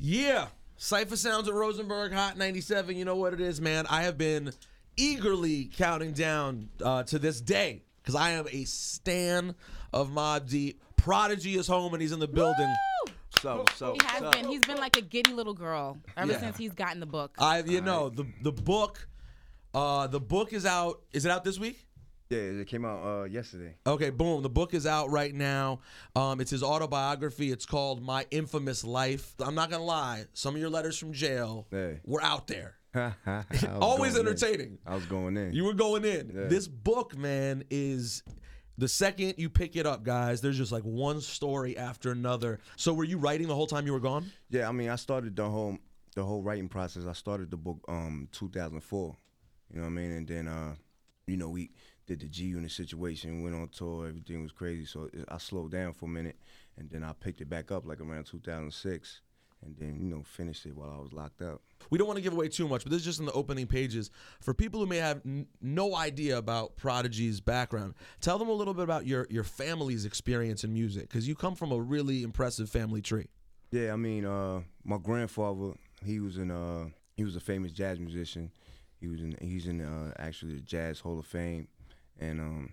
Yeah. Cypher Sounds at Rosenberg, Hot 97. You know what it is, man. I have been eagerly counting down to this day because I am a stan of Mobb Deep. Prodigy is home and he's in the building. Woo! He has been. He's been like a giddy little girl ever since he's gotten the book. The book is out. Is it out this week? Yeah, it came out yesterday. Okay, boom. The book is out right now. It's his autobiography. It's called My Infamous Life. I'm not going to lie. Some of your letters from jail were out there. Always entertaining. I was going in. You were going in. Yeah. This book, man, is the second you pick it up, guys, there's just like one story after another. So were you writing the whole time you were gone? Yeah, I mean, I started the whole writing process. I started the book 2004. You know what I mean? And then, we did the G Unit situation, went on tour, everything was crazy. So I slowed down for a minute, and then I picked it back up like around 2006, and then, finished it while I was locked up. We don't want to give away too much, but this is just in the opening pages. For people who may have no idea about Prodigy's background, tell them a little bit about your family's experience in music, because you come from a really impressive family tree. Yeah, I mean, my grandfather, he was a famous jazz musician. He's in actually the Jazz Hall of Fame, and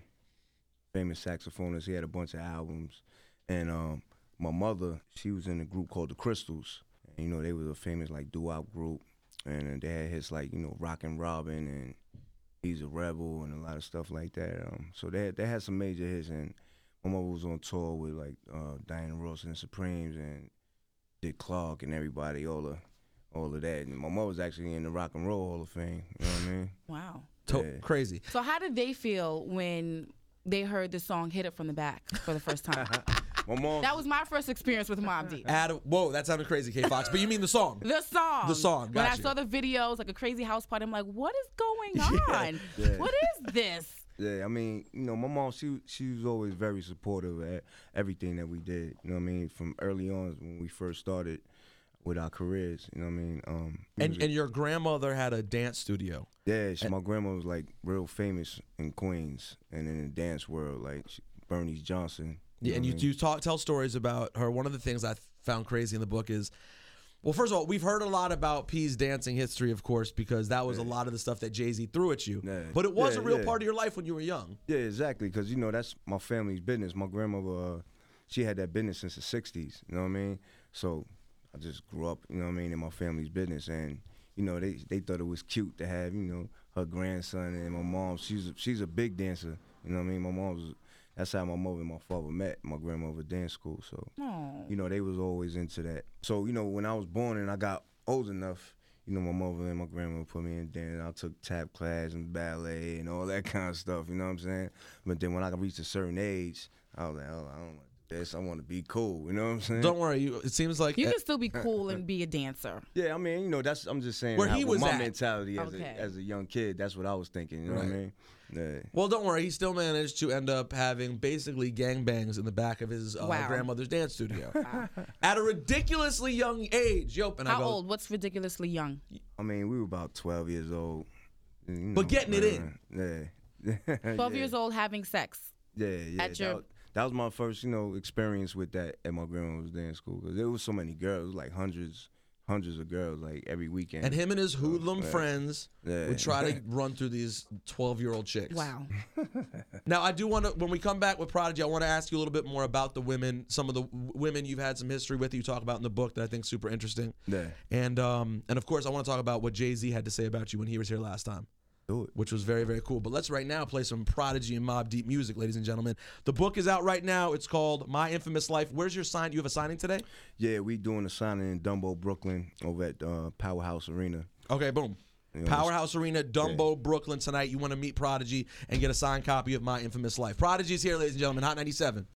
famous saxophonist. He had a bunch of albums, and my mother, she was in a group called the Crystals. And, they were a famous doo-wop group, and they had hits Rockin' Robin and He's a Rebel and a lot of stuff like that. So they had some major hits, and my mother was on tour with Diana Ross and the Supremes and Dick Clark and everybody, all of that. And my mother was actually in the Rock and Roll Hall of Fame. You know what I mean? Wow. Crazy. So how did they feel when they heard the song Hit It From the Back for the first time? My mom. That was my first experience with Mobb Deep. Whoa, that sounded crazy, K-Fox. But you mean the song? The song. The song, When gotcha. I saw the videos, like a crazy house party, I'm like, what is going on? Yeah. What is this? Yeah, I mean, my mom, she was always very supportive of everything that we did. You know what I mean? From early on when we first started with our careers. You know what I mean? And your grandmother had a dance studio. Yeah, my grandma was real famous in Queens and in the dance world, Bernice Johnson. Yeah, and you tell stories about her. One of the things I found crazy in the book is, well, first of all, we've heard a lot about P's dancing history, of course, because that was a lot of the stuff that Jay-Z threw at you. Yeah. But it was a real part of your life when you were young. Yeah, exactly, because, that's my family's business. My grandmother, she had that business since the 60s, you know what I mean? So I just grew up, you know what I mean, in my family's business. And, they thought it was cute to have, her grandson and my mom. She's a big dancer, you know what I mean? That's how my mother and my father met, my grandmother dance school. So, they was always into that. So, when I was born and I got old enough, my mother and my grandmother put me in dance. I took tap class and ballet and all that kind of stuff, you know what I'm saying? But then when I reached a certain age, I was like, oh, I don't like this. I want to be cool, you know what I'm saying? Don't worry. It seems like you can still be cool and be a dancer. Yeah, I mean, I'm just saying where he was my at. Mentality as a young kid, that's what I was thinking, you know what I mean? Yeah. Well, don't worry. He still managed to end up having basically gangbangs in the back of his grandmother's dance studio at a ridiculously young age. How old? What's ridiculously young? I mean, we were about 12 years old. But getting it in. Yeah. 12 years old having sex. Yeah. That was my first, experience with that at my grandma's dance school. Because there was so many girls, hundreds of girls, every weekend. And him and his hoodlum friends would try to run through these 12-year-old chicks. Wow. Now, I do want to, when we come back with Prodigy, I want to ask you a little bit more about the women, some of the women you've had some history with that you talk about in the book that I think is super interesting. Yeah. And of course, I want to talk about what Jay-Z had to say about you when he was here last time. Do it. Which was very, very cool. But let's right now play some Prodigy and Mobb Deep music, ladies and gentlemen. The book is out right now. It's called My Infamous Life. Where's your sign? You have a signing today? Yeah, we doing a signing in Dumbo, Brooklyn, over at Powerhouse Arena. Okay, boom. Powerhouse Arena, Dumbo, Brooklyn tonight. You want to meet Prodigy and get a signed copy of My Infamous Life. Prodigy's here, ladies and gentlemen. Hot 97.